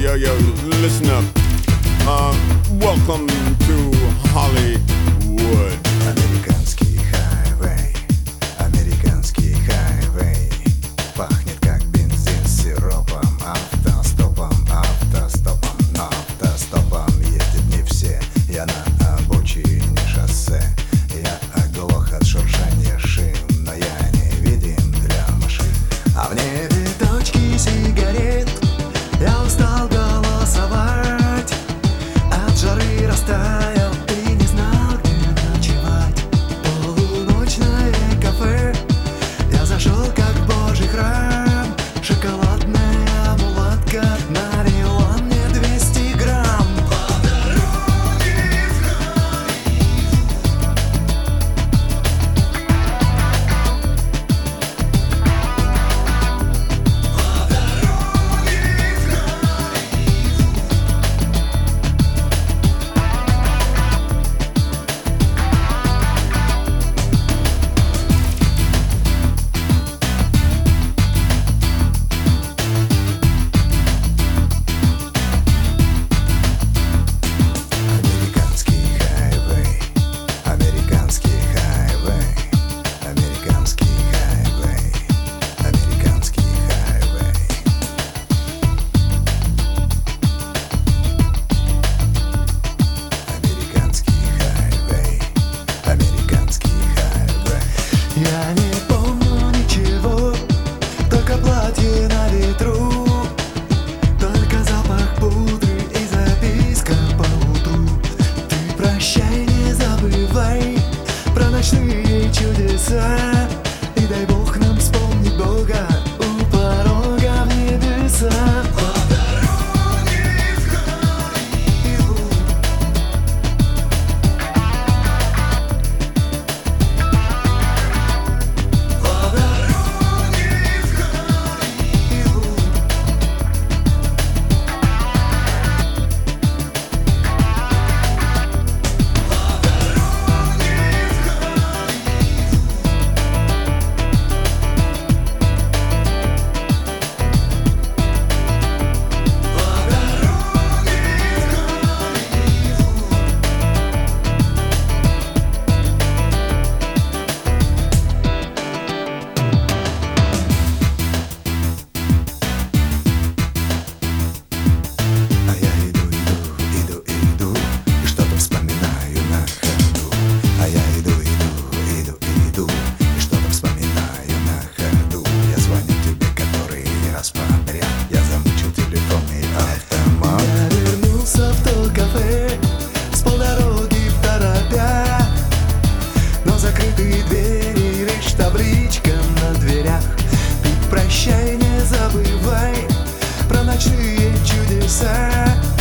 yo, listen up. Welcome to Hollywood. Американский хайвей, американский хайвей. Пахнет как бензин с сиропом. Автостопом, автостопом, но автостопом ездят не все. Я на обочине шоссе. Я оглох от шуршания шин, но я не видим для машин. А в небе точки сигарет. Я устал голосовать. От жары растаял и не знал, где ночевать. Полуночное кафе. Я зашел как в Божий храм. Шоколадная мулатка налила мне 200 грамм. По дороге в Я не помню ничего, только платье на ветру, только запах пудры и записка по утру. Ты прощай, не забывай про ночные чудеса, и дай Бог нам вспомнить Бога у порога в небеса. Я замучил телефонный автомат. Я вернулся в то кафе с полдороги в торопях, но закрытые двери, лишь табличка на дверях. Ты прощай, не забывай про ночные чудеса.